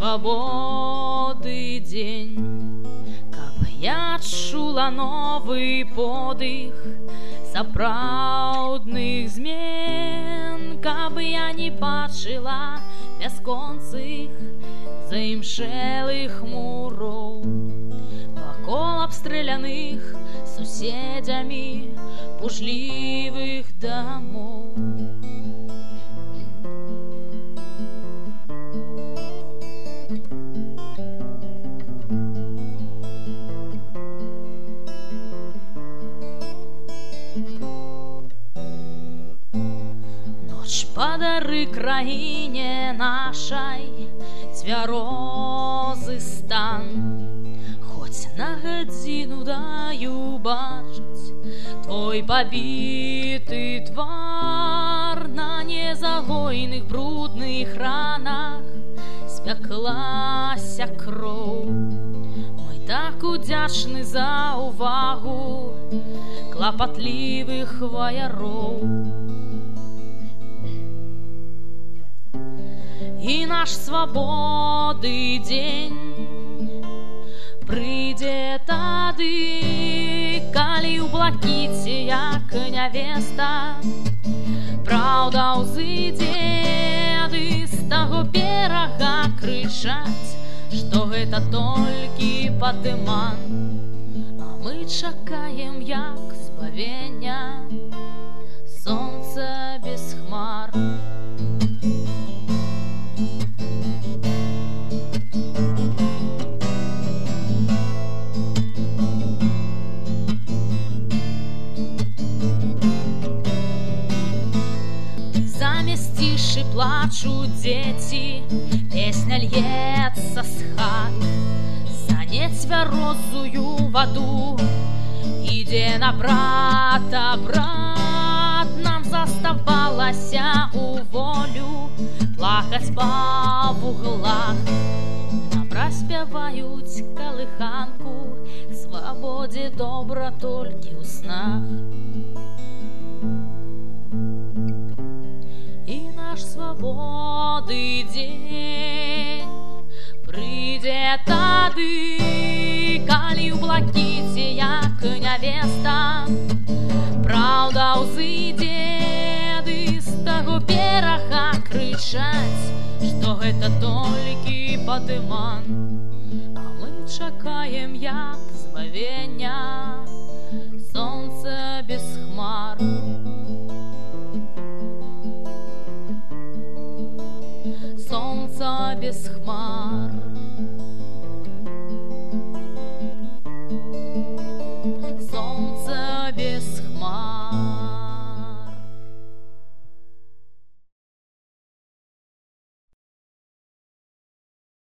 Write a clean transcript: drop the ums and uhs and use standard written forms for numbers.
свабоды дзень, каб я адчула новы подых сапраўдных змен, каб я не бачыла бясконцых заімшэлых муроў вакол абстрэляных суседзямі пужлівых дамоў. Падары краіне нашай цвярозы стан, хоць на гадзіну даю бачыць твой пабіты твар, на незагойных брудных ранах спяклася кроў. Мы так удзячны за ўвагу клапатлівых ваяроў. І наш свабоды дзень прыйдзе тады, калі ў блакіце, як нявеста, праўда ўзыдзе з таго берага крычаць, што гэта толькі падыман, а мы чакаем як збавення сонца без хмар. Цішы плачуць дзеці, песня льецца з хат, за нецвярозую ваду ідзе на брата брат. Нам заставалася у волю плакаць па вуглах, нам распяваюць калыханку, свабодзе добра толькі ў снах. Свабоды дзень прыйдзе тады, калі ў блакіце, як нявеста, праўда ўзыдзе з таго берага крычаць, што гэта толькі падыман, а мы чакаем як збавення сонца без хмар. Сонца без хмар.